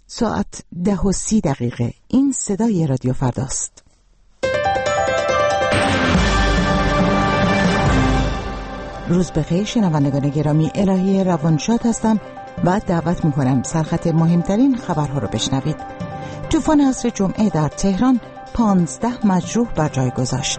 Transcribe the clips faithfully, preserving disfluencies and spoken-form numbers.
ساعت ده و سی دقیقه. این صدای رادیو فرداست. روز بخیر شنوندگان گرامی، الهی روانشاد هستم و دعوت میکنم سرخط مهمترین خبرها رو بشنوید. طوفان عصر جمعه در تهران پانزده مجروح بر جای گذاشت.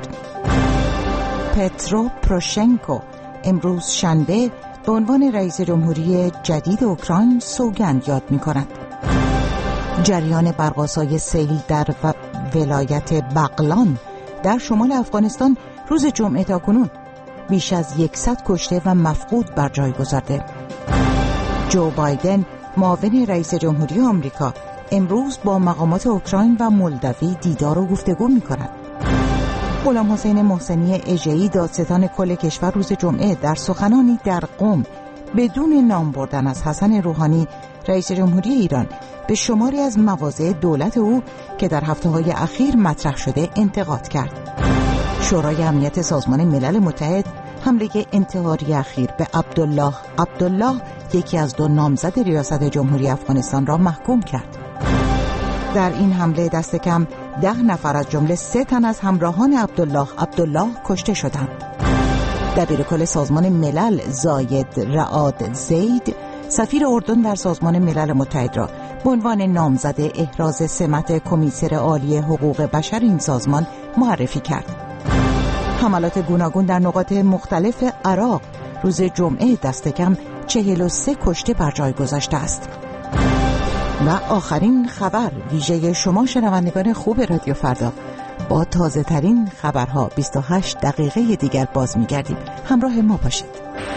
پترو پروشنکو امروز شنبه به عنوان رئیس جمهوری جدید اوکراین سوگند یاد می‌کند. جریان برق‌آسای سیل در و... ولایت بغلان در شمال افغانستان روز جمعه تاکنون بیش از صد کشته و مفقود بر جای گذارده. جو بایدن معاون رئیس جمهوری آمریکا امروز با مقامات اوکراین و مولداوی دیدار و گفتگو می‌کند. غلام حسین محسنی اژه‌ای دادستان کل کشور روز جمعه در سخنانی در قم بدون نام بردن از حسن روحانی رئیس جمهوری ایران به شماری از مواضع دولت او که در هفته‌های اخیر مطرح شده انتقاد کرد. شورای امنیت سازمان ملل متحد حمله انتحاری اخیر به عبدالله عبدالله یکی از دو نامزد ریاست جمهوری افغانستان را محکوم کرد. در این حمله دست کم ده نفر از جمله سه تن از همراهان عبدالله عبدالله کشته شدند. دبیرکل سازمان ملل زاید رعاد زید سفیر اردن در سازمان ملل متحد را به عنوان نامزد احراز سمت کمیسر عالی حقوق بشر این سازمان معرفی کرد. حملات گوناگون در نقاط مختلف عراق روز جمعه دست کم چهل و سه کشته بر جای گذاشته است. و آخرین خبر ویژه شما شنوندگان خوب رادیو فردا، با تازه ترین خبرها بیست و هشت دقیقه دیگر باز می‌گردیم. همراه ما باشید.